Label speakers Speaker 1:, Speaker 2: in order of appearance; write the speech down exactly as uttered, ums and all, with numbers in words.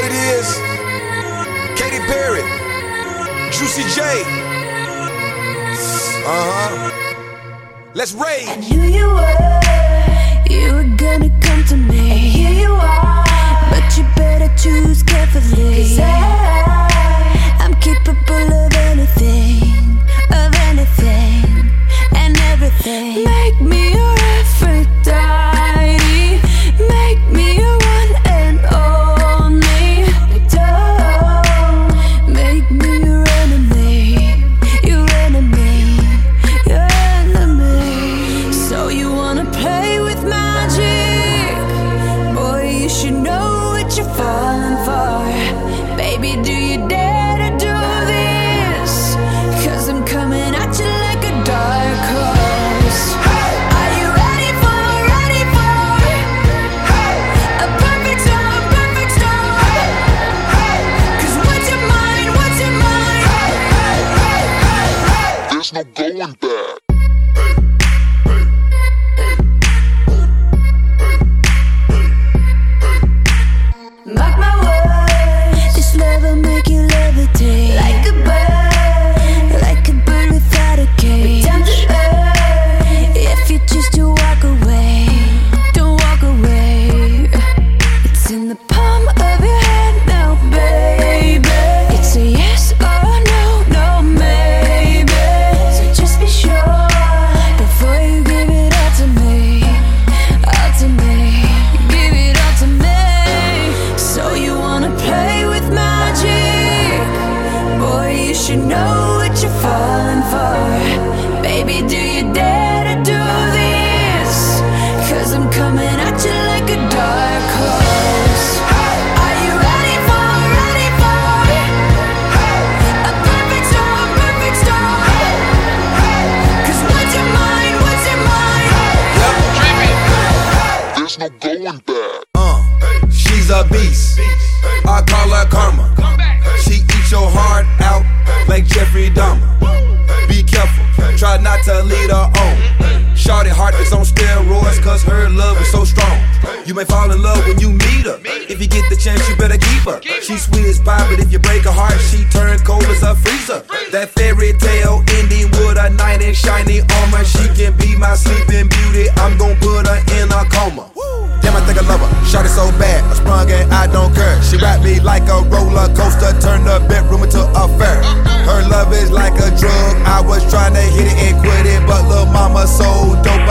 Speaker 1: it is? Katy Perry, Juicy J. Uh-huh. Let's rage.
Speaker 2: I knew you were, you were gonna come to me. And here you are, but you better choose carefully. 'Cause I, I'm capable of anything, of anything, and everything. Make me your Aphrodite, make me your one and only. Don't make me your enemy, your enemy, your enemy. So you wanna play with magic? Boy, you should know what you're falling for. Baby, do you dare to do this? 'Cause I'm coming at you like a dark horse. Are you ready for, ready for a perfect storm, perfect storm? 'Cause what's your mind, what's your mind?
Speaker 3: There's no going back.
Speaker 2: Mark my words, this love will make you levitate like a bird, like a bird without a cage. Down to earth, if you choose to walk away, don't walk away. It's in the palm of your hand now, baby. It's a yes or no, no maybe. So just be sure before you give it all to me, all to me. Give it all to me. So you wanna play with magic? Boy, you should know what you're falling for. Baby, do you dare to do this? 'Cause I'm coming at you like a dark horse. Are you ready for, ready for a perfect storm, perfect storm? 'Cause what's your mind, what's your mind?
Speaker 3: There's no going back.
Speaker 1: Uh, she's a beast. I call her karma. She eats your heart out like Jeffrey Dahmer. Be careful, try not to lead her on. Shorty heart is on steroids, 'cause her love is so strong. You may fall in love when you meet her. If you get the chance, you better keep her. She's sweet as pie, but if you break her heart, she turn cold as a freezer. That fairy tale ending with a knight in shiny armor. She can be my sleeping beauty, I'm gon' put her in a coma. Damn, I think I love her. Shot it so bad, I sprung and I don't care. She wrapped me like a roller coaster, turned the bedroom into a fair. Her love is like a drug. I was trying to hit it and quit it, but lil' mama so dope